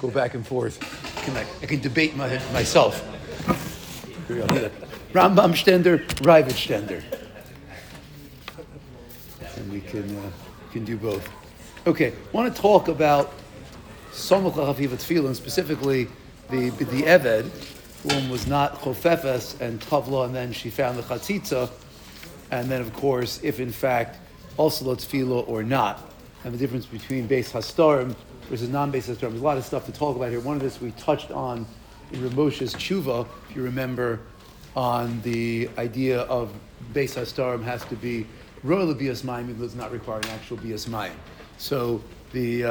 go back and forth. I can debate myself. Rambam Stender, Ravid Stender. And we can do both. Okay, I want to talk about Somach L'Chafivat Tefillin, specifically the Eved, whom was not Chofefes and Tavla, and then she found the Chatzitza, and then, of course, if in fact also Tefillah or not, and the difference between Beis Hastarim versus non-Beis Hastarim. There's a lot of stuff to talk about here. One of this we touched on in Rav Moshe's Tshuva, if you remember, on the idea of Beis Hastarim has to be Royal Bias Mayim, even though it's not requiring actual Bias Mayim. So the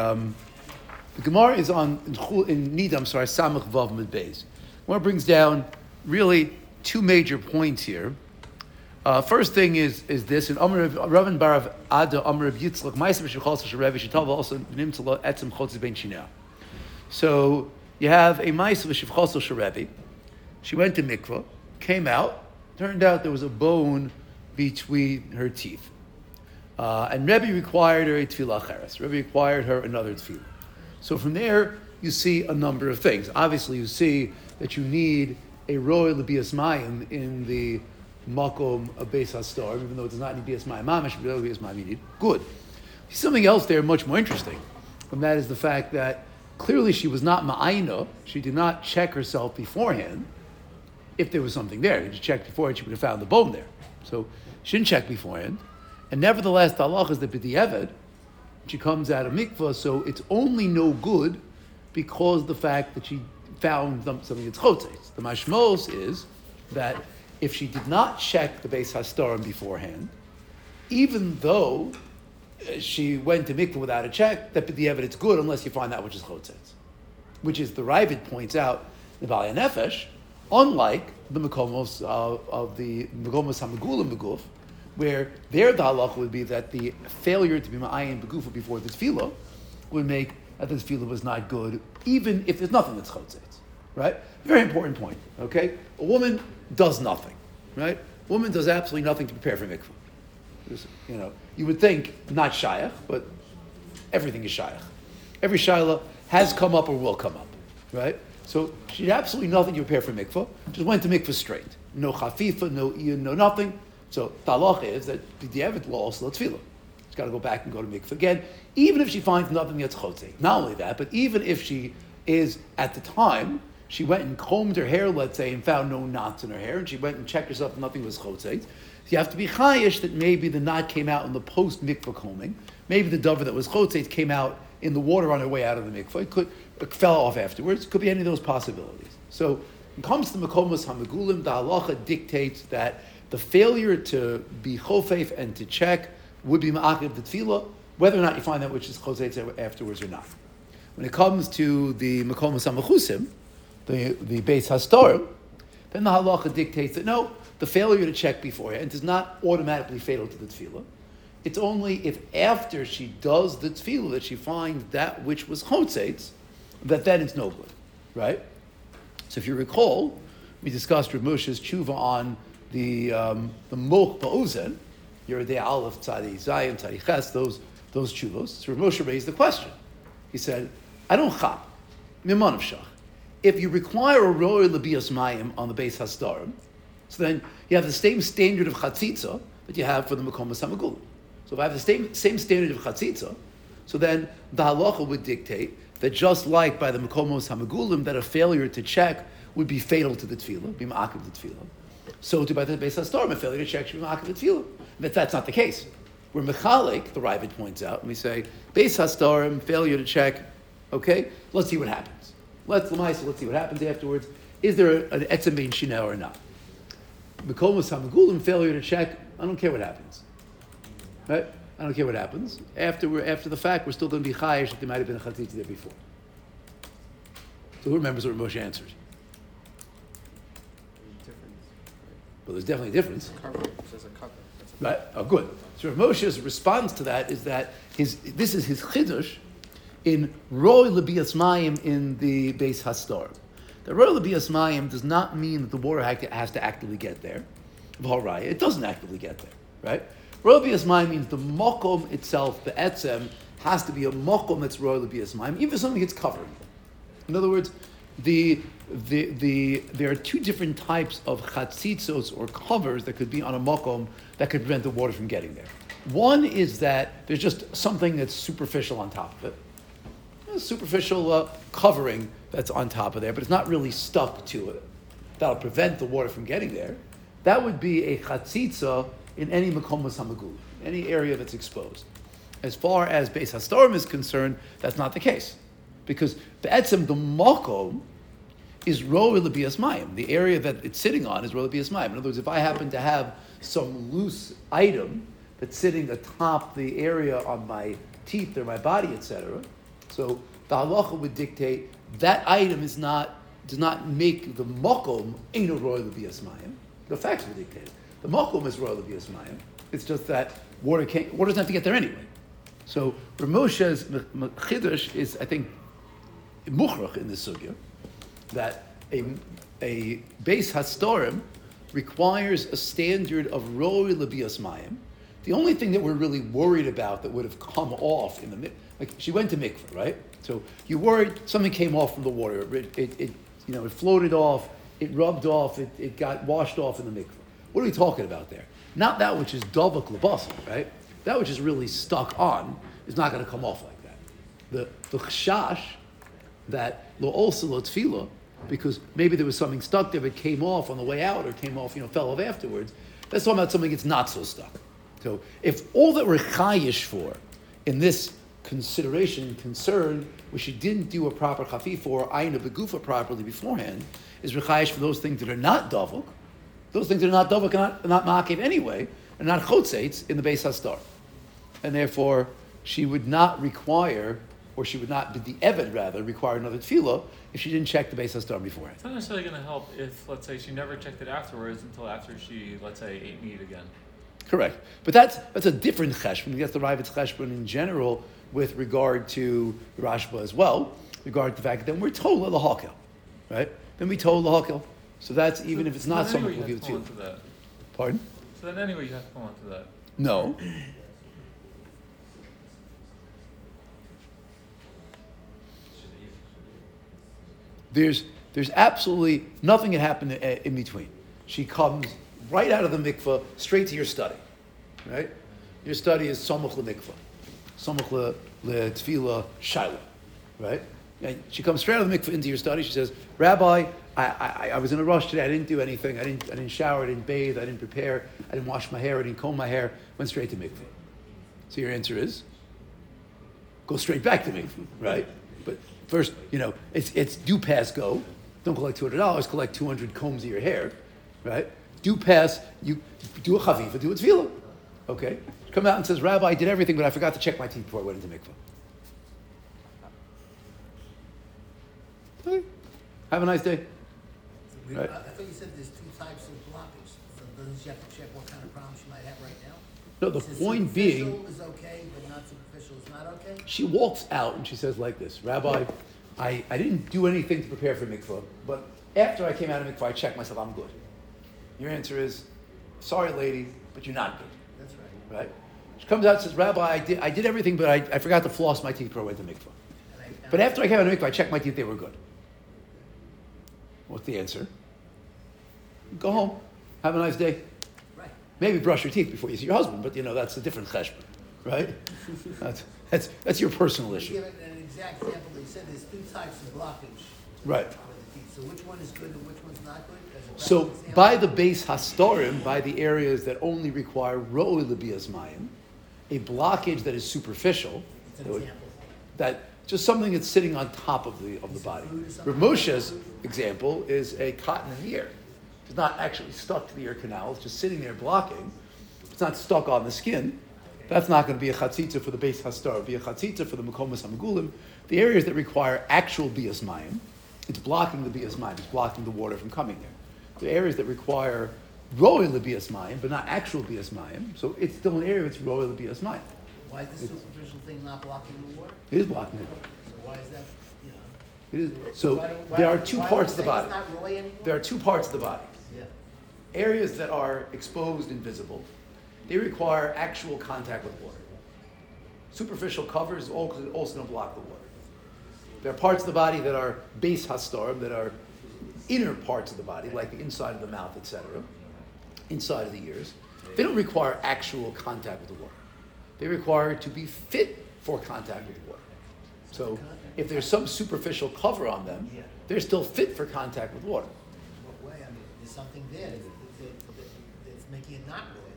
Gemara is in Nidam, Samach Vav Mid Beis. Gemara brings down really two major points here. First thing is this, in Ravan Barav Ada Amr Reb Yitzchak Ma'aser B'Shechal Sharevi Shetav also Nimtzala Etzem Chotzes Ben Shinah. So you have a Ma'aser B'Shechal Sharevi. She went to mikvah, came out. Turned out there was a bone between her teeth, and Rebbe required her a tefillah cheres. Rebbe required her another tefillah. So from there you see a number of things. Obviously, you see that you need a royal Bias Mayim in the Makom of Beis Hastar, even though it does not need Bias Mayim Mamish, but Bias Mayim you need. Good. Something else there much more interesting, and that is the fact that clearly she was not ma'ayna. She did not check herself beforehand. If there was something there, if she checked beforehand, she would have found the bone there. So she didn't check beforehand, and nevertheless, the halach is the b'di'evet. She comes out of mikvah, so it's only no good because the fact that she found something that's chotzeitz. The mashmos is that if she did not check the Beis Hastarim beforehand, even though she went to mikvah without a check, that b'di'evet it's good unless you find that which is chotzeitz, which is the Ravid points out the Baalei Nefesh, unlike the Mekomos of the Mekomos HaMegulim Beguf, where their halach would be that the failure to be ma'ayin begufa before the tefillah would make that the tefillah was not good, even if there's nothing that's chotzeitz, right? Very important point, okay? A woman does nothing, right? A woman does absolutely nothing to prepare for mikvah. You would think not shayach, but everything is shayach. Every shayla has come up or will come up, right? So she did absolutely nothing to prepare for mikvah, just went to mikvah straight. No chafifa, no iyun, no nothing. So the halacha is that the Eved law also tefillah. She's got to go back and go to mikvah again, even if she finds nothing that's chotzei. Not only that, but even if she is, at the time, she went and combed her hair, let's say, and found no knots in her hair, and she went and checked herself and nothing was chotzei. So you have to be chayish that maybe the knot came out in the post-mikvah combing. Maybe the dover that was chotzei came out in the water on her way out of the mikvah. It fell off afterwards. It could be any of those possibilities. So when it comes to Mekomos HaMegulim, the halacha dictates that the failure to be chofef and to check would be ma'akiv the tefillah, whether or not you find that which is chotzeitz afterwards or not. When it comes to the Mekomos HaMechusim, the Beis Hastarim, then the halacha dictates that no, the failure to check beforehand is not automatically fatal to the tefillah. It's only if after she does the tefillah that she finds that which was chotzeitz, that then it's no good, right? So if you recall, we discussed Rav Moshe's tshuva on the Moch Ba'ozen, Yeridei Aleph, Tzadi Zayin, Tzadi Ches, those tshuvos. So Rav Moshe raised the question. He said, I don't chap, miman of shach. If you require a royal Bias Mayim on the Beis Hastarim, so then you have the same standard of chatzitza that you have for the Mekomos HaMegulim. So if I have the same standard of chatzitza, so then the halacha would dictate that just like by the Mekomos HaMegulim, that a failure to check would be fatal to the tefillah, be ma'akiv the tefillah. So to by the Beis Hastarim, a failure to check should be ma'akiv the tefillah. That's not the case. We're mechalik, the Ravid points out, and we say, Beis Hastarim, failure to check, okay, let's see what happens. Let's see what happens afterwards. Is there an etzem bein shina or not? Mekomos HaMegulim, failure to check, I don't care what happens. Right? I don't care what happens. After the fact, we're still going to be chayish that there might have been a chatzitza there before. So who remembers what Moshe answers? Well, there's definitely a difference. Right? Oh, good. So Rav Moshe's response to that is that this is his chidush in Roy L'Bias Mayim in the Beis Hastarim. The Roy L'Bias Mayim does not mean that the water has to actively get there. It doesn't actively get there, right? Roy L'Bias Mayim means the mokom itself, the etzem, has to be a mokom that's Roy L'Bias Mayim, even if something gets covered. In other words, there are two different types of chatzitzos or covers that could be on a makom that could prevent the water from getting there. One is that there's just something that's superficial on top of it, a superficial covering that's on top of there, but it's not really stuck to it. That'll prevent the water from getting there. That would be a chatzitza in any makom samagul, any area that's exposed. As far as Beis Hastorim is concerned, that's not the case, because the makom is Ro Lebias Mayim. The area that it's sitting on is Ro Lebias Mayim. In other words, if I happen to have some loose item that's sitting atop the area on my teeth or my body, etc., so the halacha would dictate that item does not make the makom Eino Ro Lebias Mayim. The facts would dictate it. The makom is Ro Lebias Mayim. It's just that water doesn't have to get there anyway. So Ramosha's Chidush is, I think, muchrach in this sugya, that a Beis Hastorim requires a standard of Roi Lebias Mayim. The only thing that we're really worried about that would have come off in the like she went to mikveh, right? So you worried something came off from the water. It floated off, it rubbed off, it got washed off in the mikveh. What are we talking about there? Not that which is davak lebasim, right? That which is really stuck on is not going to come off like that. The chashash that lo also lo tefillah, because maybe there was something stuck there that came off on the way out or came off, fell off afterwards. That's talking about something that's not so stuck. So if all that we're chayish for in this concern, which she didn't do a proper chafif or ayin begufa properly beforehand, is rechayish for those things that are not davuk. Those things that are not davuk are not ma'akev anyway, and not chotzeitz in the Beis Hastar. And therefore, she would not require, or she would not, the Eved rather, require another tefillah if she didn't check the Beis Hastar beforehand. It's not necessarily going to help if, let's say, she never checked it afterwards until after she, let's say, ate meat again. Correct. But that's a different cheshbon. That's the Ravid's cheshbon in general with regard to Rashba as well, regard to the fact that then we're told the hakel, right? Then we told the hakel. So that's even if it's not someone who gives you. Pardon? So then anyway you have to go on to that. No. There's absolutely nothing that happened in between. She comes right out of the mikveh straight to your study, right? Your study is samach le-mikveh, samach le-tefillah shaila, right? And she comes straight out of the mikveh into your study. She says, Rabbi, I was in a rush today. I didn't do anything. I didn't shower. I didn't bathe. I didn't prepare. I didn't wash my hair. I didn't comb my hair. Went straight to mikveh. So your answer is, go straight back to mikveh, right? But first, it's do pass go. Don't collect $200. Collect 200 combs of your hair, right? Do pass. You do a chavifa. Do a tefillah. Okay. She comes out and says, Rabbi, I did everything, but I forgot to check my teeth before I went into mikveh. Okay. Have a nice day. Right. I thought you said there's two types of blockage. So doesn't she have to check what kind of problem she might have right now? No, the point being, superficial is okay, but not superficial is not okay? She walks out and she says like this, Rabbi, I didn't do anything to prepare for mikvah, but after I came out of mikvah, I checked myself, I'm good. Your answer is, sorry lady, but you're not good. That's right. Right? She comes out and says, Rabbi, I did everything, but I forgot to floss my teeth before I went to mikvah. But after I came out of mikvah, I checked my teeth, they were good. What's the answer? Go home. Have a nice day. Right. Maybe brush your teeth before you see your husband, but that's a different cheshbon, right? That's your personal issue. Give it an exact example. They said there's two types of blockage. Right. With the teeth. So which one is good and which one's not good? So by the Beis Hastorim, by the areas that only require ro'oi lebias mayim, a blockage that is superficial, It's an example. that just something that's sitting on top of the body. Rav Moshe's example is a cotton in the ear. It's not actually stuck to the ear canal. It's just sitting there blocking. It's not stuck on the skin. That's not going to be a chatzitza for the Beis Hastar. It'll be a chatzitza for the Mekomas HaMegulim. The areas that require actual bias mayim, it's blocking the bias mayim. It's blocking the water from coming there. The areas that require ro'oi lebias mayim, but not actual bias mayim, so it's still an area that's ro'oi lebias mayim. Why is the superficial thing not blocking the water? It is blocking it. So why is that? It is. So there are two parts of the body. It's not Roy anymore? There are two parts of the body. Yeah. Areas that are exposed and visible, they require actual contact with water. Superficial covers also don't block the water. There are parts of the body that are base hastarim, that are inner parts of the body, like the inside of the mouth, etc., inside of the ears. They don't require actual contact with the water. They require to be fit for contact with the water. So if there's some superficial cover on them, they're still fit for contact with water. What way? I mean, there's something there that's making it not red.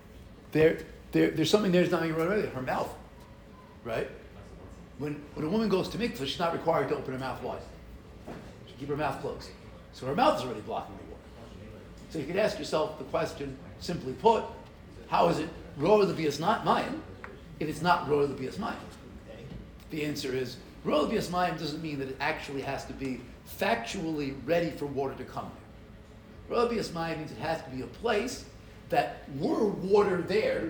There's something there that's not making it red. Her mouth, right? When a woman goes to mikvah, she's not required to open her mouth wide. She keep her mouth closed. So her mouth is already blocking the water. So you could ask yourself the question, simply put, how is it roar the bias not mayim if it's not roar the bias mayim? Okay? The answer is roar the bias mayim doesn't mean that it actually has to be factually ready for water to come there. Roar the bias mayim means it has to be a place that were water there,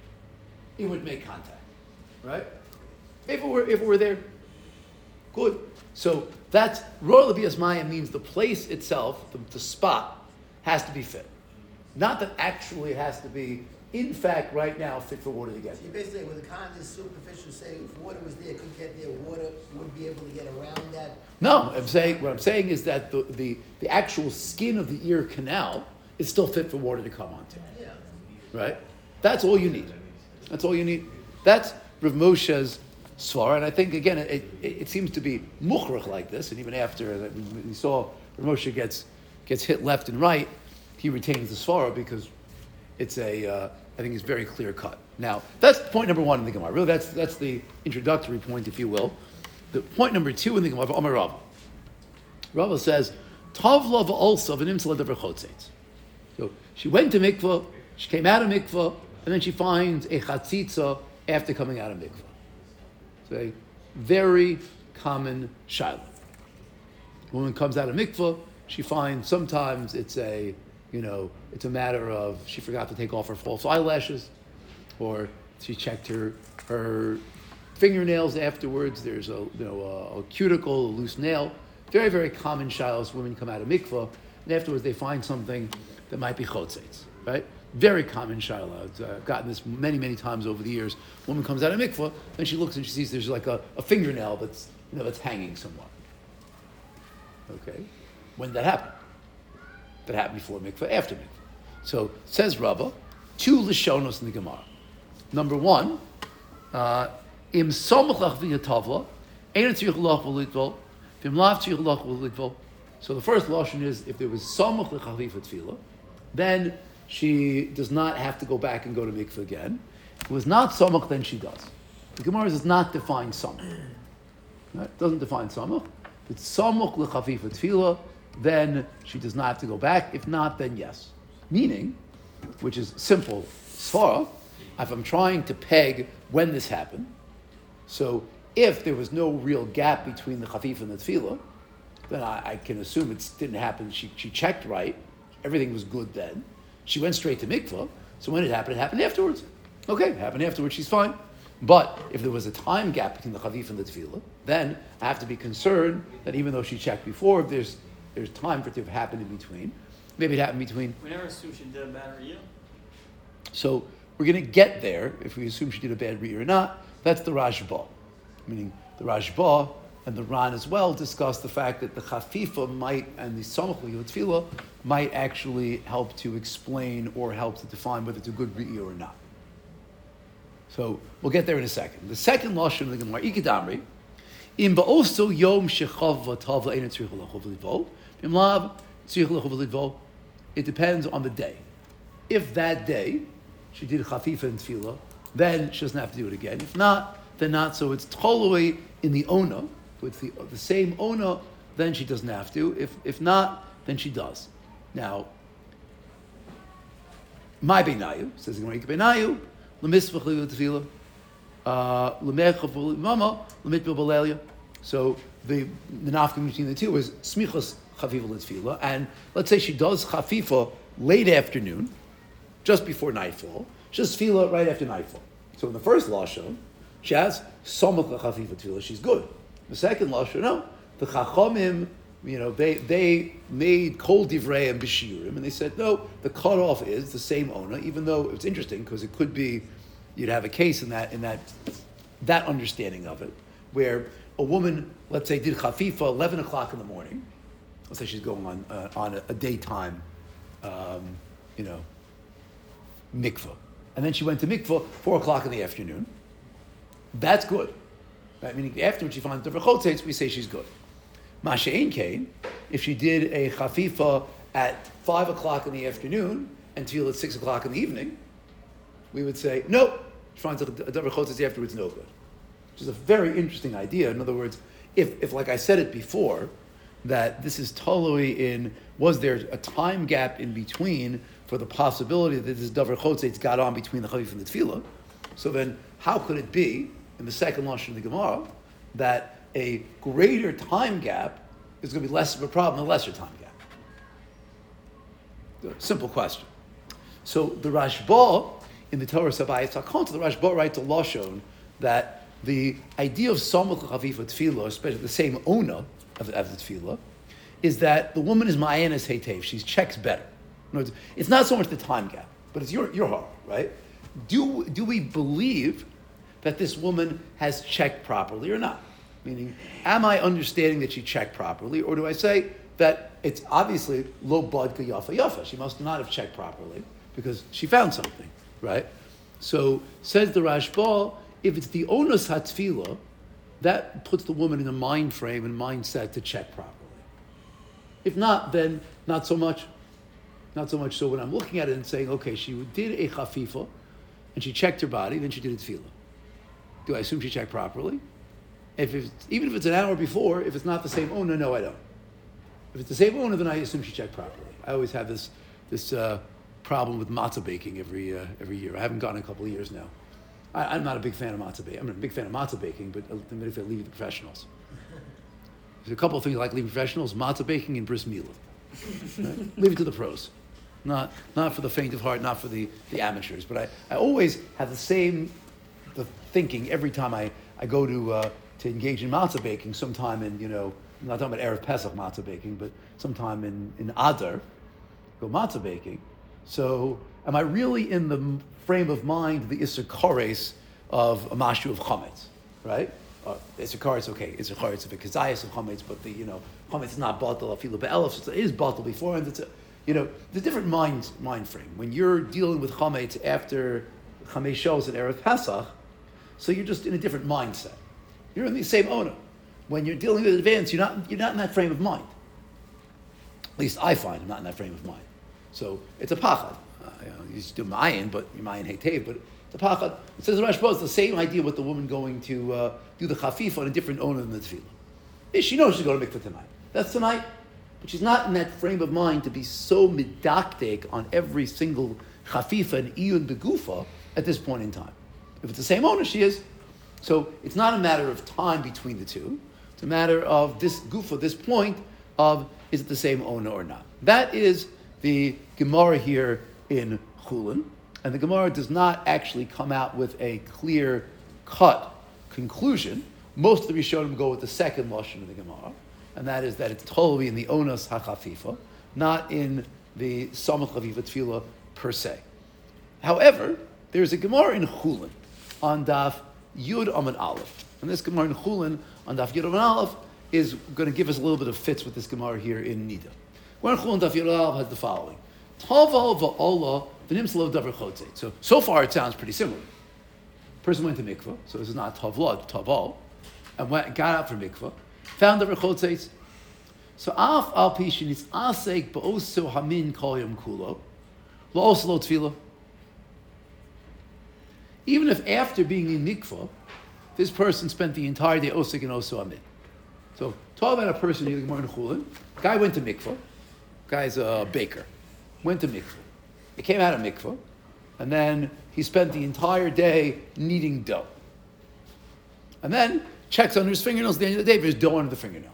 it would make contact, right? If it were there, good. So that's roar the bias mayim means the place itself, the spot, has to be fit. Not that actually it has to be, in fact, right now, fit for water to get So there. you basically, with the kind of superficial say, if water was there, could get there, water would be able to get around that. No, what I'm saying is that the actual skin of the ear canal is still fit for water to come onto. Yeah. Right? That's all you need. That's all you need. That's Rav Moshe's svara, and I think again it seems to be mukhrach like this, and even after that we saw Rav Moshe gets hit left and right, he retains the svara because it's I think it's very clear cut. Now that's point number one in the Gemara. Really, that's the introductory point, if you will. The point number two in the Gemara, Amar Rava. Rava says, Tavla v'olsa v'nim tzaladever chotzeitz. So she went to mikvah, she came out of mikvah, and then she finds a chatzitza after coming out of mikvah. It's a very common shaila. Woman comes out of mikvah, she finds sometimes it's a matter of she forgot to take off her false eyelashes, or she checked her fingernails afterwards. There's a cuticle, a loose nail. Very, very common shilas. Women come out of mikvah, and afterwards they find something that might be chotzeitz, right? Very common shilah. I've gotten this many, many times over the years. Woman comes out of mikvah, then she looks and she sees there's like a fingernail that's hanging somewhere. Okay, when did that happen? That happened before mikvah, after mikvah. So says Rava, two lishonos in the Gemara. Number one, im somach lach v'yatavla, ein tzirich lach v'litvol, v'im lav tzirich lach v'litvol. So the first lashon is if there was somach l'chavifa tefillah, then she does not have to go back and go to mikvah again. If it was not samach, then she does. The Gemara does not define samach. Right? It doesn't define samach. If it's samach l'chavifa tefillah, then she does not have to go back. If not, then yes. Meaning, which is simple svara, if I'm trying to peg when this happened, so if there was no real gap between the chavifa and the tefillah, then I can assume it didn't happen. She checked right. Everything was good then. She went straight to mikvah. So when it happened afterwards. Okay, it happened afterwards, she's fine. But if there was a time gap between the chavif and the tefillah, then I have to be concerned that even though she checked before, there's time for it to have happened in between. Maybe it happened between. We never assumed she did a bad riyah. So we're going to get there if we assume she did a bad riyah or not. That's the Rashba. Meaning the Rashba and the Ran as well discuss the fact that the chafifa might and the samach tefillah might actually help to explain or help to define whether it's a good riyah or not. So we'll get there in a second. The second lashon of the Gemara, ikidamri, im ba'oso yom shechav v'tavla ein tzrich l'chov l'vol, im lav tzrich l'chov l'vol. It depends on the day. If that day she did chafifa and tefillah, then she doesn't have to do it again. If not, then not. So it's totally in the ona. With the same ona, then she doesn't have to. If not, then she does. Now, my benayu says the Gemara benayu lemisvach le'tefillah lemechav le'mama lemitbil b'lelia. So the nafka between the two is smichas chafifa le'tefillah, and let's say she does chafifa late afternoon, just before nightfall. She does tefillah right after nightfall. So in the first lashon, she has samach chafifa tefillah. She's good. The second lashon, no, the chachamim, they made kol divrei and b'shiurim, and they said no, the cutoff is the same ona, even though it's interesting because it could be you'd have a case in that understanding of it. where a woman, let's say, did chafifa 11 o'clock in the morning. Let's say she's going on a daytime, mikvah. And then she went to mikvah 4 o'clock in the afternoon. That's good. Right? Meaning afterwards she finds different chotzeitz, we say she's good. Masha'in kain, if she did a chafifa at 5 o'clock in the afternoon and tefillah at 6 o'clock in the evening, we would say, no, she finds a different chotzeitz afterwards, no good. Which is a very interesting idea. In other words, if like I said it before, that this is totally in, was there a time gap in between for the possibility that this davar chotzeitz got on between the chavif and the tefillah? So then, how could it be, in the second lashon of the Gemara, that a greater time gap is going to be less of a problem than a lesser time gap? Simple question. So the Rashba, in the Torah Sabayis HaKonta, the Rashba writes a lashon that the idea of samach chavif tefillah, especially the same owner of the tefillah, is that the woman is ma'ayanes heitev. She checks better. In other words, it's not so much the time gap, but it's your heart, right? Do we believe that this woman has checked properly or not? Meaning, am I understanding that she checked properly, or do I say that it's obviously lo badka yafa yafa? She must not have checked properly because she found something, right? So says the Rashba, if it's the onus hatfila, that puts the woman in a mind frame and mindset to check properly. If not, then not so much. Not so much so when I'm looking at it and saying, okay, she did a chafifa, and she checked her body, then she did a tefillah. Do I assume she checked properly? Even if it's an hour before, if it's not the same owner, no, I don't. If it's the same owner, then I assume she checked properly. I always have this problem with matzah baking every year. I haven't gone in a couple of years now. I'm not a big fan of matzah baking. I'm a big fan of matzah baking, but I'm if I leave the professionals. There's a couple of things I like leaving professionals: matzah baking and bris milah. Right? Leave it to the pros. Not for the faint of heart, not for the amateurs. But I always have the thinking every time I go to engage in matzah baking. Sometime in I'm not talking about Erev Pesach matzah baking, but sometime in Adar, go matzah baking. So am I really in the frame of mind, the Issur Kares of a mashu of chametz, right? Issur Kares, okay, Issur Kares of a kazayas of chametz, but the chametz is not batal afilu be'elef, so it is batal before, and it's the different mind frame. When you're dealing with chametz after chametz shows at Erev Pesach, so you're just in a different mindset. You're in the same owner. When you're dealing with advance, you're not in that frame of mind. At least I find I'm not in that frame of mind. So it's a pachad. You still mayin, but you're mayin heitev, but it's a pachad. It says the Rashba, it's the same idea with the woman going to do the chafif on a different owner than the tefillah. She knows she's going to mikveh tonight. That's tonight. But she's not in that frame of mind to be so midaktek on every single chafifa and iyun begufa at this point in time. If it's the same owner, she is. So it's not a matter of time between the two. It's a matter of this gufa, this point of is it the same owner or not. That is the Gemara here in Chulin. And the Gemara does not actually come out with a clear-cut conclusion. Most of the Rishonim go with the second lashon of the Gemara, and that is that it's totally in the onas hachafifa, not in the samach chafifa tefillah per se. However, there's a Gemara in Chulin on Daf Yud Amud Aleph. And this Gemara in Chulin on Daf Yud Amud Aleph is going to give us a little bit of fits with this Gemara here in Nida. Gemara in Chulin Daf Yud Amud Aleph has the following. Taval va'ola v'nimsalo davar chotzeit. So far it sounds pretty similar. Person went to mikvah, so this is not tavla, taval, and got out from mikvah, found davar chotzeit. So af al pishin is asek ba'oso hamin kol yom kulo, la'os lo tefillah. Even if after being in mikvah, this person spent the entire day osik and oso amin. So talk about a person here, Gemara in Chulin. Guy went to mikvah. Guy's a baker. Went to mikvah. He came out of mikvah, and then he spent the entire day kneading dough. And then checks under his fingernails at the end of the day if there's dough under the fingernail.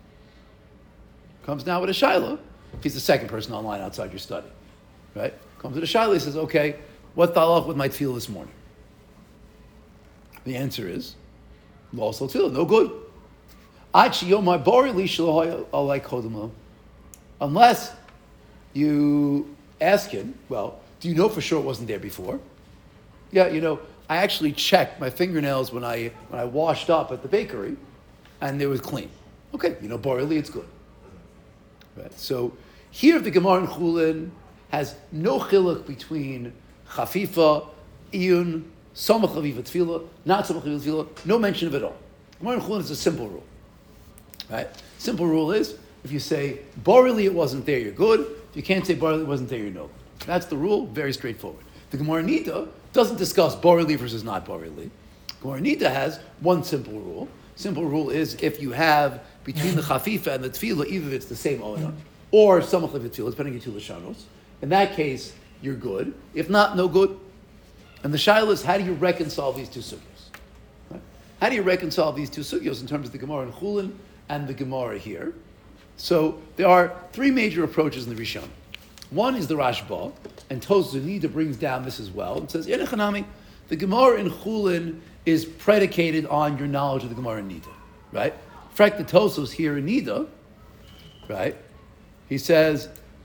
Comes now with a shaila. He's the second person online outside your study. Right? Comes with a shaila, he says, okay, what's the halach with my tefillah this morning? The answer is, lo asal tefillah, no good. Unless you ask him, well, do you know for sure it wasn't there before? Yeah, I actually checked my fingernails when I washed up at the bakery, and they were clean. Okay, borely, it's good. Right? So here the Gemara in Chulin has no chiluk between chafifa, iyun, samach chafifa tefillah, not samach chafifa tefillah, no mention of it all. Gemara in Chulin is a simple rule. Right? Simple rule is, if you say borely it wasn't there, you're good. If you can't say borely it wasn't there, you're no good. That's the rule, very straightforward. The Gemara Nida doesn't discuss borely versus not borely. Gemara Nida has one simple rule. Simple rule is if you have between the chafifa and the tefillah, either it's the same owner, or samach chafifa tefillah, depending on two lashanos. In that case, you're good. If not, no good. And the shaila is, how do you reconcile these two sugyos? Right? How do you reconcile these two sugyos in terms of the Gemara in Chulin and the Gemara here? So there are three major approaches in the Rishon. One is the Rashba, and Tosfos Nida brings down this as well, and says, Yenechanami, the Gemara in Chulin is predicated on your knowledge of the Gemara in Nida, right? In fact, the Tosfos here in Nida, right, he says,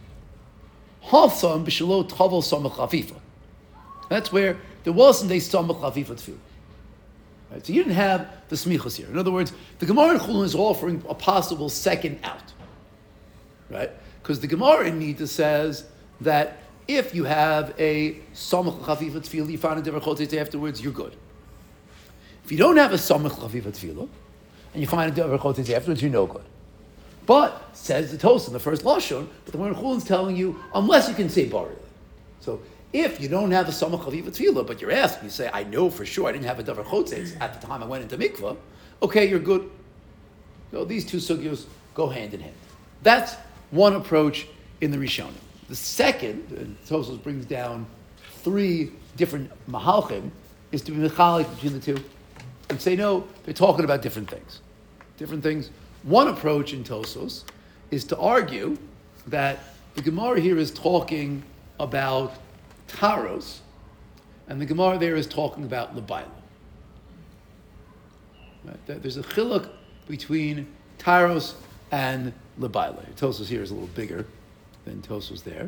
Hafsam b'shelo tavel samach chafifa. That's where there wasn't a samach chafifa tefillah. Right? So you didn't have the smichos here. In other words, the Gemara in Chulin is offering a possible second out, right? Because the Gemara in Nida says that if you have a samach chafifa tefillah, you find a devar chotzetz afterwards, you're good. If you don't have a samach chafifa tefillah, and you find a devar chotzetz afterwards, you're no good. But, says the Tosfos in the first Lashon, but the Gemara in Chulin is telling you, unless you can say borely. So, if you don't have a samach chafifa tefillah, but you're asking, you say, I know for sure I didn't have a davar chotzetz at the time I went into mikvah, okay, you're good. So these two sugyos go hand in hand. That's one approach in the Rishonim. The second, and Tosfos brings down three different mahalchim, is to be mechalik between the two and say, no, they're talking about different things. Different things. One approach in Tosfos is to argue that the Gemara here is talking about taros, and the Gemara there is talking about lebaila. Right? There's a chiluk between taros and lebaila. Tosfos here is a little bigger than Tosfos there.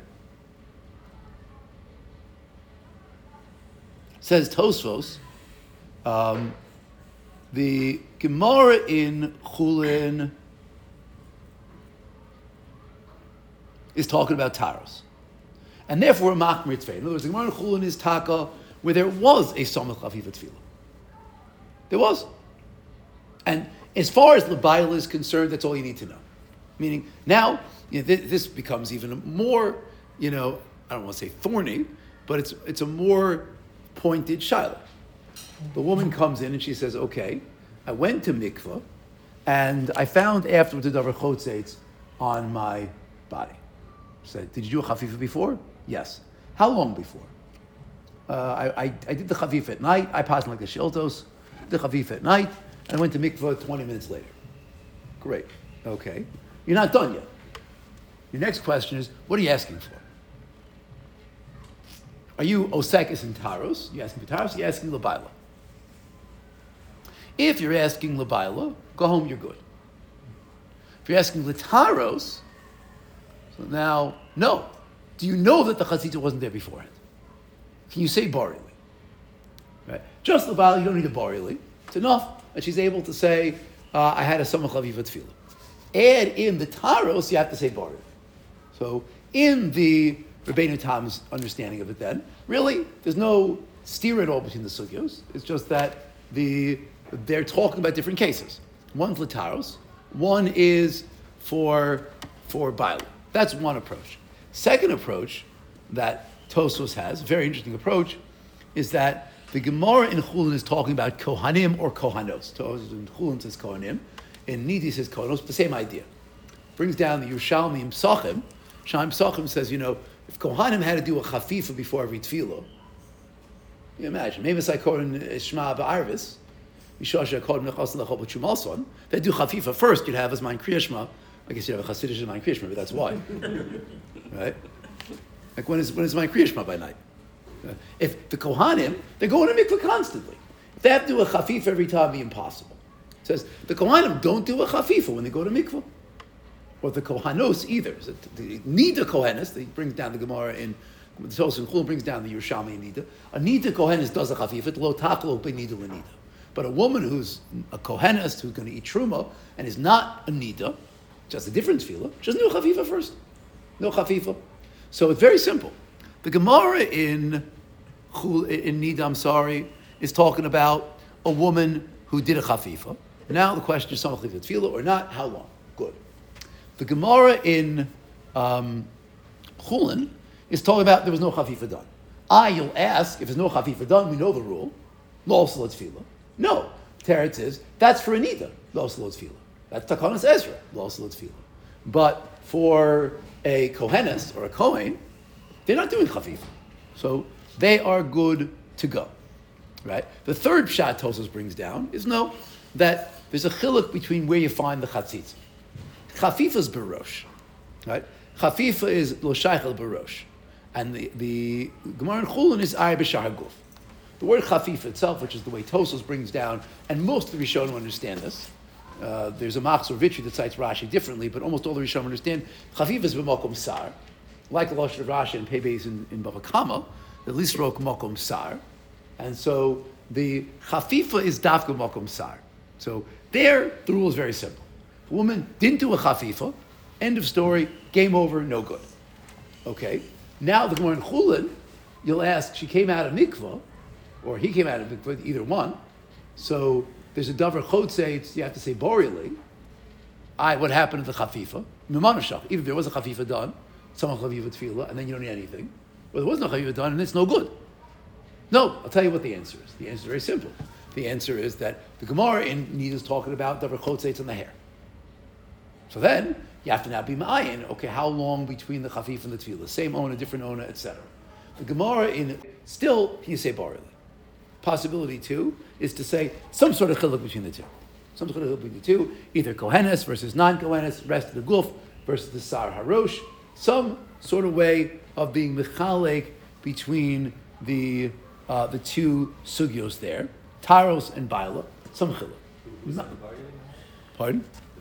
Says Tosfos, the Gemara in Chulin is talking about taros, and therefore a machmir tzvei. In other words, the Gemara in Chulin is taka where there was a samach chafifa tefillah. There was, and as far as lebaila is concerned, that's all you need to know. Meaning now this becomes even more, I don't want to say thorny, but it's a more pointed shaila. The woman comes in and she says, okay, I went to mikvah and I found afterwards a davar chotzetz on my body. She said, did you do a chafifa before? Yes. How long before? I did the chafifa at night. I passed like the shiltos, did the chafifa at night, and I went to mikvah 20 minutes later. Great. Okay. You're not done yet. Your next question is, what are you asking for? Are you osekes in taros? You asking for taros? You're asking lebaila. If you're asking lebaila, go home. You're good. If you're asking letaros, so now no. Do you know that the chatzitza wasn't there beforehand? Can you say borely? Right? Just lebaila, you don't need a borely. It's enough that she's able to say, I had a samach chafifa tefillah. Add in the taros, you have to say borely. So in the Rabbeinu Tam's understanding of it then, really, there's no steer at all between the sugyos. It's just that they're talking about different cases. One's letaros, one is for Baila. That's one approach. Second approach that Tosfos has, a very interesting approach, is that the Gemara in Chulin is talking about Kohanim or Kohanos. Tosfos in Chulin says Kohanim, in Nidi says Kohanos, the same idea. Brings down the Yerushalmi Psachim. Shaim Psachim says, if Kohanim had to do a chafifa before every tefillah, you imagine, maybe it's like Kohen Shema Ba'arvis, they do chafifa first, you'd have as mein Kriya Shema. I guess you'd have a Hasidic mein Kriya Shema, but that's why. Right? Like when is mein Kriya Shema by night? If the Kohanim, they're going to mikveh constantly. If they have to do a chafifa every time, it'd be impossible. It says, the Kohanim don't do a chafifa when they go to mikveh. Or the Kohanos either. So the Nida Kohenes, he brings down the Gemara in The Tosfos in Chulin brings down the Yerushalmi Nida. A Nida Kohenes does a chafifah, lo taklo b'nida l'nida. But a woman who's a Kohenes, who's going to eat truma, and is not a Nida, just a different tefillah, she doesn't do a chafifah first. No chafifah. So it's very simple. The Gemara in Nida, I'm sorry, is talking about a woman who did a chafifah. Now the question is, samach lefi tefillah or not? How long? Good. The Gemara in Chulin is talking about there was no chafifah done. You'll ask, if there's no chafifah done, we know the rule. Lo salot tefillah. No. Teretz is, that's for a nida. Lo salot tefillah. That's Takanas Ezra. Lo salot tefillah. But for a Kohenes or a Kohen, they're not doing chafifah. So they are good to go. Right? The third pshat Tosfos brings down is that there's a chiluk between where you find the chatzitz. Chafifa is barosh. Right? Chafifa is lo shaychel barosh. And the Gemara in Chulin is ay b'shar haguf. The word chafifa itself, which is the way Tosfos brings down, and most of the Rishonim understand this. There's a Machzor Vitri that cites Rashi differently, but almost all the Rishonim understand chafifa is b'makom sar, like the lashon of Rashi and Pei Beis in Bava Kama, at least wrote makom sar, and so the chafifa is dafka makom sar. So there, the rule is very simple. If a woman didn't do a chafifa, end of story, game over, no good. Okay. Now the Gemara in Chulin, you'll ask, she came out of mikvah, or he came out of mikvah, either one. So there's a davar chotzeitz, you have to say borili. What happened to the chafifa? Mimanashach. Either there was a chafifa done, some chafifa tefillah, and then you don't need anything, or there was no chafifa done, and it's no good. No, I'll tell you what the answer is. The answer is very simple. The answer is that the Gemara in Nida is talking about davar chotzeitz on the hair. So then, you have to now be ma'ayin, okay, how long between the chafif and the tefillah? Same owner, different owner, etc. The Gemara still, you say barley. Possibility two is to say some sort of chiluk between the two. Some sort of chiluk between the two, either kohenes versus non-kohenes, rest of the guf versus the sar harosh, some sort of way of being mechalek between the two sugyos there, taros and baila, some chiluk. Pardon?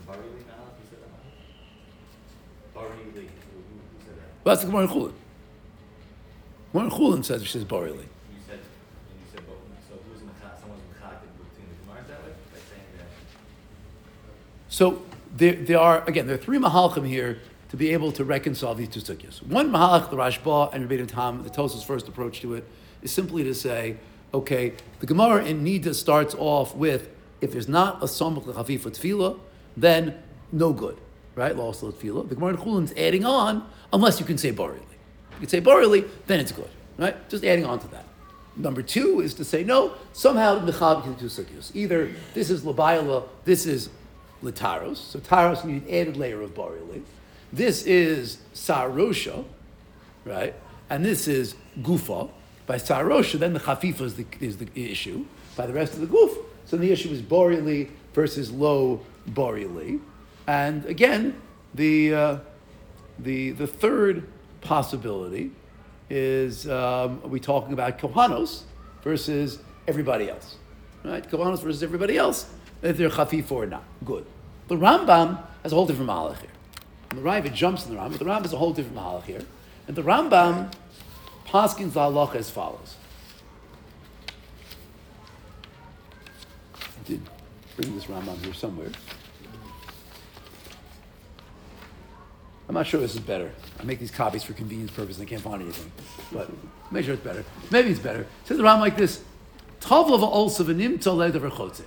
Well, that's the Gemara in Chulin. Gemara in Chulin says she says borili. You said, so who's someone's mechatib between the Gemara that way? By saying that. So there are three mahalchim here to be able to reconcile these two sugyas. One mahalach, the Rashba and Rebbeinu Tam, the Tosfos' first approach to it, is simply to say, okay, the Gemara in Nida starts off with, if there's not a samach l'chafif for tefillah, then no good. Right? Lost the tefillah. The Gemara in Chulin is adding on, unless you can say borili. You can say borili, then it's good. Right? Just adding on to that. Number two is to say, no, somehow mechab can do sugyos. Either this is labayla, this is litaros. So taros, you need an added layer of borili. This is sarosha, right? And this is gufa. By sarosha, then the chafifa is the issue. By the rest of the guf, so the issue is borili versus low borili. And again, the third possibility is are we talking about kohanos versus everybody else, right? Kohanos versus everybody else, if they're chafif or not. Good. The Rambam has a whole different mahalach here. And the Rambam jumps in the Rambam, but the Rambam has a whole different mahalach here. And the Rambam paskins the halacha as follows. I did bring this Rambam here somewhere. I'm not sure this is better. I make these copies for convenience purposes and I can't find anything. But make sure it's better. Maybe it's better. It says around like this. Tavla v'olsa v'nim tzoled v'chotzetz.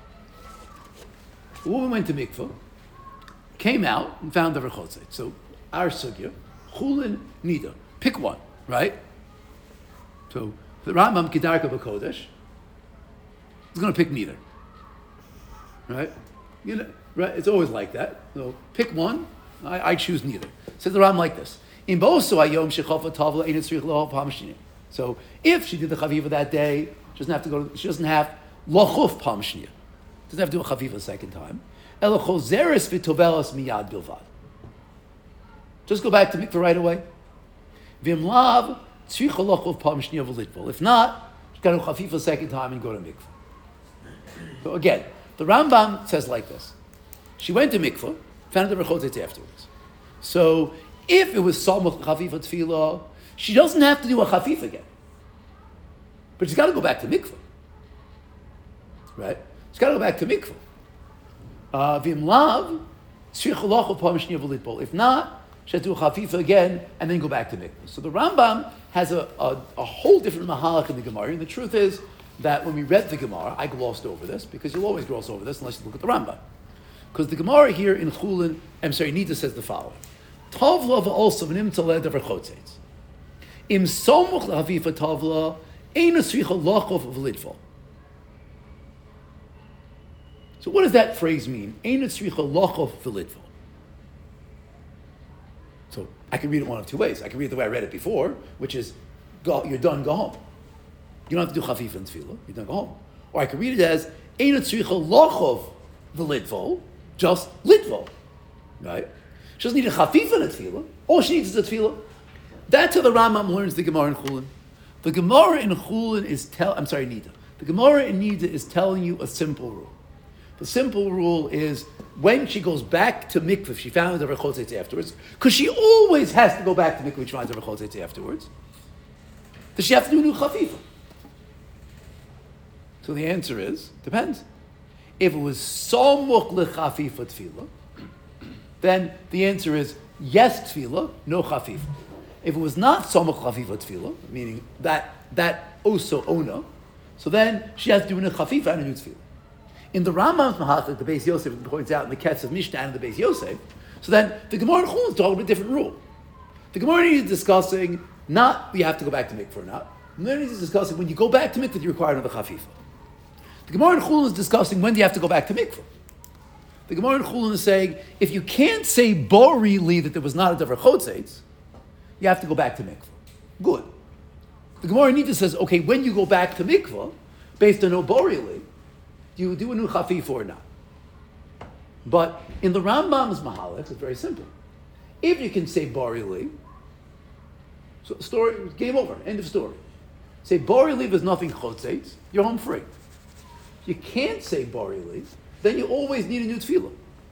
A woman went to mikvah, came out and found the v'chotzetz. So our sugya, chulin nida. Pick one, right? So the Rambam kedarka b'kodesh is going to pick neither. Right? You know, right? It's always like that. So pick one. I choose neither. Says the Ram like this. So if she did the chaviva that day, she doesn't have to go. She doesn't have lochuf pam shnia. Doesn't have to do a chaviva a second time. Miyad bilvad. Just go back to mikvah right away. Vimlav tzricha lochuf pam shnia v'litbol. If not, she's got to do chaviva a second time and go to mikvah. So again, the Rambam says like this. She went to mikvah. Found the rechotzetz afterwards. So if it was samach chavifa tefillah, She doesn't have to do a chafif again. But she's got to go back to mikvah. Right? She's got to go back to mikvah. V'im lav, if not, she has to do a chafifa again and then go back to mikvah. So the Rambam has a whole different mahalach in the Gemara. And the truth is that when we read the Gemara, I glossed over this because you'll always gloss over this unless you look at the Rambam. Because the Gemara here in Chulin, Nida says the following: Tavla also v'nim taled of chotzeitz. Im somuch lahavifa tavla eina sricha lachov v'lidfol. So what does that phrase mean? Eina sricha lachov v'lidfol. So I can read it one of two ways. I can read it the way I read it before, which is, you're done, go home. You don't have to do chafifa and tefillah. You're done, go home. Or I can read it as eina sricha lachov v'lidfol. Just litvol, right? She doesn't need a chafifa and a tefillah. All she needs is a tefillah. That's how the Rambam learns the Gemara in Chulin. The Gemara in Chulin is Nida. The Gemara in Nida is telling you a simple rule. The simple rule is when she goes back to mikveh, she found her chotzetz afterwards, because she always has to go back to mikveh, she finds her chotzetz afterwards. Does she have to do a new chafifa? So the answer is, depends. If it was somuch lechafifa tefillah, then the answer is yes tefillah, no chafifa. If it was not somuch chafifa tefillah, meaning that also ona, so then she has to do a chafifa and a new tefillah. In the Rambam's Mahalach, the Beis Yosef points out in the Ketz of Mishnah and the Beis Yosef, so then the Gemara in Chulin is talking about a different rule. The Gemara is discussing not you have to go back to mikveh or not. The Gemara is discussing when you go back to mikveh, you require another chafifa. The Gemara in Chulin is discussing when do you have to go back to mikveh. The Gemara in Chulin is saying if you can't say borili that there was not a davar chotzeitz, you have to go back to mikveh. Good. The Gemara in Nida says okay, when you go back to mikveh, based on no borili, do you do a new chafifa or not? But in the Rambam's Mahalach, it's very simple. If you can say borili, so story game over, end of story. Say borili is nothing chotzeitz, you're home free. You can't say borili, then you always need a new tefillah.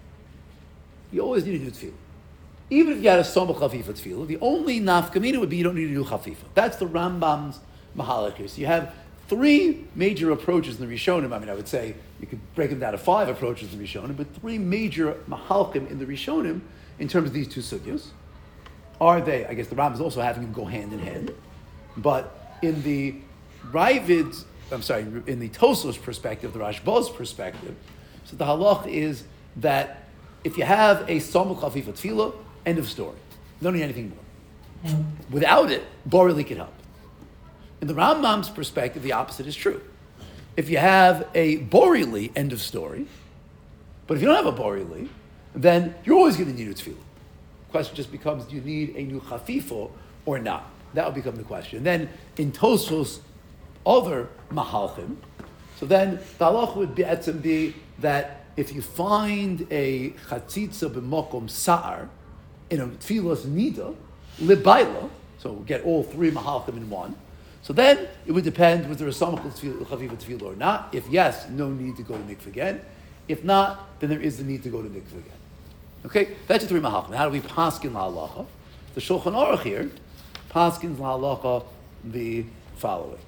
You always need a new tefillah. Even if you had a somach chafifa tefillah, the only nafkamina would be you don't need a new chafifa. That's the Rambam's Mahalach here. So you have three major approaches in the Rishonim. I would say you could break them down to five approaches in the Rishonim, but three major mahalkim in the Rishonim in terms of these two sugyos. Are they, I guess the Rambam is also having them go hand in hand, but in the Ravid's, in the Tosfos perspective, the Rashba's perspective, so the halach is that if you have a Samul Chafifa Tefillah, end of story. You don't need anything more. Without it, Borili can help. In the Rambam's perspective, the opposite is true. If you have a Borili, end of story, but if you don't have a Borili, then you're always going to need a tefillah. The question just becomes, do you need a new Chafifa or not? That will become the question. And then in Tosfos, other mahalchim, so then the halach would be that if you find a chatzitza b'mokom sa'ar in a tefillas nida libayla, so we get all three mahalchim in one. So then it would depend whether a samach chaviva tefillah or not. If yes, no need to go to mikveh again. If not, then there is the need to go to mikveh again. Okay, that's the three mahalchim. How do we paskin lahalacha? The Shulchan Aruch here paskins lahalacha the following.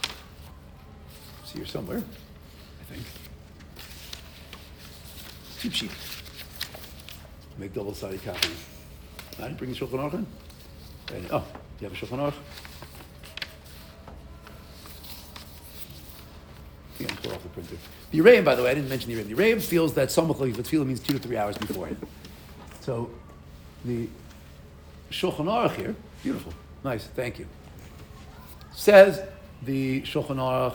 See here somewhere, I think. Cheap sheet. Make double-sided copies. I didn't bring the Shulchan Aruch in? Oh, do you have a Shulchan Aruch? I think I'm pull off the printer. The Yereim, by the way, I didn't mention the Yereim. The Yereim feels that Samach Tefillah means 2 to 3 hours beforehand. So the Shulchan Aruch here, beautiful, nice, thank you. Says the Shulchan Aruch,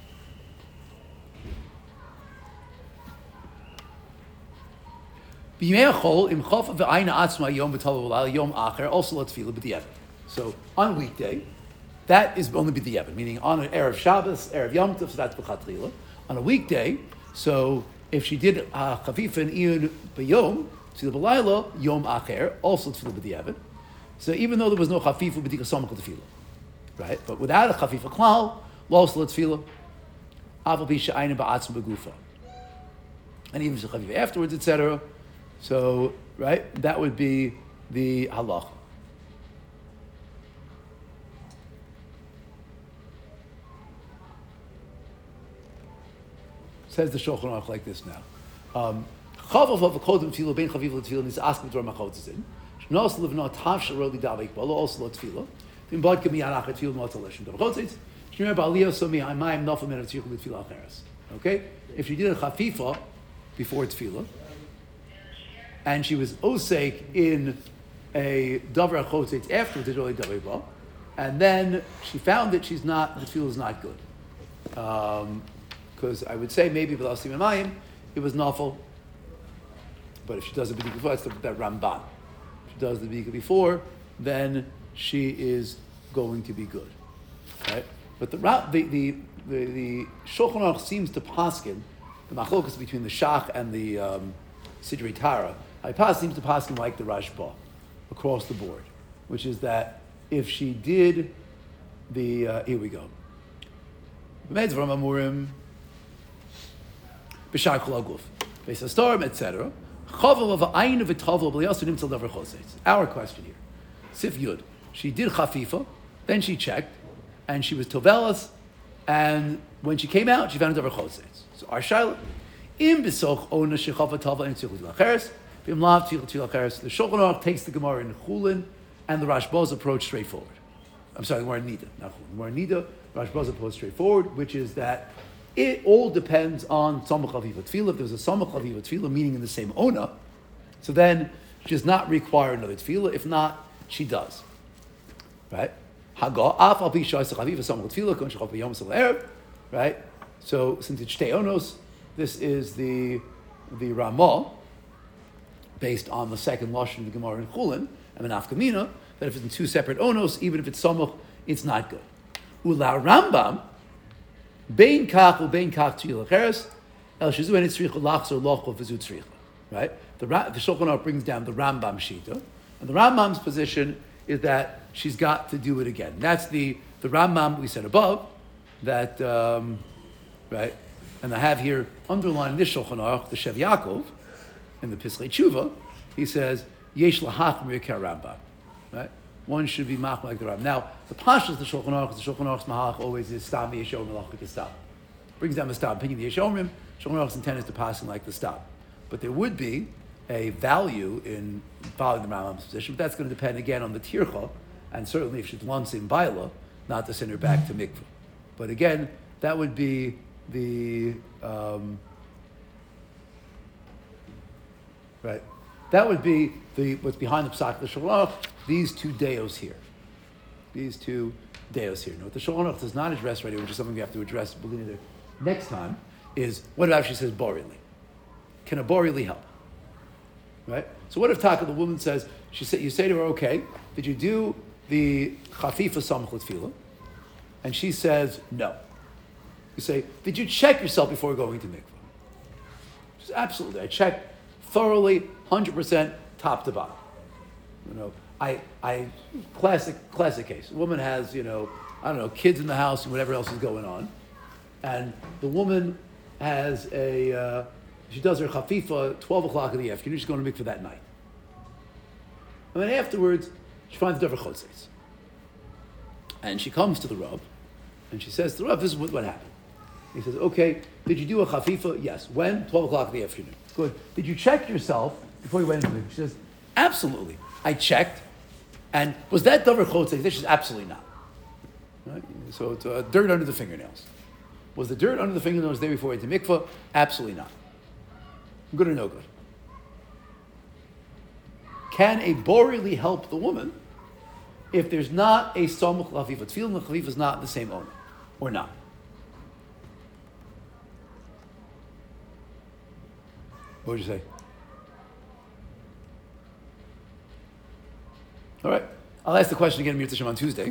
so on weekday, that is only b'diavad, meaning on an Erev Shabbos, Erev Yom Tov, so that's b'chatchila. On a weekday, so if she did chafifa and iyun b'yom, tefillah b'layla, yom acher, also tefillah b'diavad. So even though there was no chafifa, b'dika samach tefillah, right? But without a chafifa klal, lo also tefillah, aval b'isha ayna ba'atzim b'gufa. And even if it's a chafifa afterwards, etc. So, right, that would be the halacha. Says the Shulchan Aruch like this now. Chavav of a kodem tefillah bein chaviv l'tefillah needs to ask the Torah machotzes in. Shnos levna tav sharol lidavik balo also lo tefillah. Vim bod kemi anach tefillah motzaleshim davachotzes. Shneir ba'aliyah somi ha'mayim nafel min tefillah l'tefillah acheres. Okay, if she did a chafifa before tefillah, and she was osek in a davar achotzes after the tefillah davik balo, and then she found that the tefillah is not good. Because I would say maybe without Simon Mayim, it was nafel. But if she does the B'dika before, that's that Ramban. If she does the B'dika before, then she is going to be good. Right? But the Shulchan Aruch seems to paskin, the machlokas between the Shach and the Sidrei Tara, seems to paskin like the Rashba, across the board, which is that if she did the, here we go. B'meitzvah Amurim, B'shar Kol Aguf, Beis HaStorim, etc. Our question here. Sif Yud. She did chafifa, then she checked, and she was tovelas, and when she came out, she found a davar chosets. So our shaila, im besoch ona shechafa tava and tzichut lacheres, bim lav tzichut lacheres. The Shulchan Aruch takes the Gemara in Chulin, and the Rashba's approach straightforward. I'm sorry, the Gemara in Nida, not Chulin. The Gemara in Nida, Rashba's approach straightforward, which is that it all depends on Samach Aviva Tefillah. If there's a Samach Aviva Tefillah, meaning in the same Ona, so then she does not require another Tefillah. If not, she does. Right? Right? So since it's Shtei Onos, this is the Ramah, based on the second Lashon of the Gemara in Chulin, and the Nafkamina, that if it's in two separate Onos, even if it's Samach, it's not good. Ula Rambam, Bein kach u bein kach tefillah cheres, el shizu en itzricha lachzor lochol v'zu tzricha. Right? The Shulchan Aruch brings down the Rambam Shita, and the Rambam's position is that she's got to do it again. That's the Rambam we said above, that, right? And I have here underlined in this Shulchan Aruch, the Shev Yaakov, in the Pischei Tshuva, he says, yesh lahachmir k'ha Rambam. Right? One should be mach like the Rambam. Now, the pashas of the Shulchan Aruch, the Shulchan Aruch's mahach always is stam v'yeshomim malachik stam. Brings down the stam, opinion the yeshomim. Shulchan Aruch's intent is to pass in like the stam. But there would be a value in following the Rambam's position, but that's going to depend again on the tircha, and certainly if she's once in baila, not to send her back to mikveh. But again, that would be the right. That would be what's behind the psak of the Shulchan Aruch. These two deos here. These two deos here. Now, what the Shulchan Aruch does not address right here, which is something we have to address the next time, is what about if she says borili? Can a borili help? Right? So what if Taka, the woman says, you say to her, okay, did you do the chafifa samach l'tefillah? And she says, no. You say, did you check yourself before going to mikvah? She says, absolutely. I checked thoroughly, 100%, top to bottom. I classic case. A woman has, kids in the house and whatever else is going on. And the woman has she does her chafifa at 12 o'clock in the afternoon. She's going to mikvah that night. And then afterwards, she finds the davar chotzeis. And she comes to the Rav, and she says to the Rav, this is what happened. He says, okay, did you do a chafifa? Yes. When? 12 o'clock in the afternoon. Good. Did you check yourself before you went into mikvah? She says, absolutely. I checked. And was that davar chotzeis? She says, absolutely not. Right? So it's dirt under the fingernails. Was the dirt under the fingernails there before you went to mikvah? Absolutely not. Good or no good? Can a borili help the woman if there's not a samach lafifa? Tefillah and the chafifa is not the same owner, or not? What would you say? All right. I'll ask the question again in Mir Tishem on Tuesday.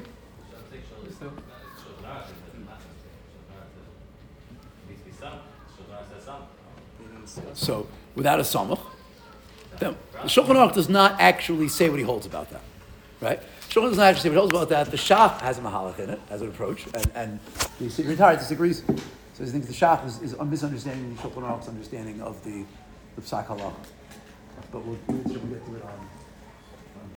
So, without a samach, then the Shulchan Aruch does not actually say what he holds about that, right? Shulchan does not actually say what he holds about that. The Shach has a mahalach in it as an approach, and the Sidrei Tara disagrees. So he thinks the Shach is a misunderstanding the Shulchan Aruch's understanding of the psak halacha. But we'll get to it on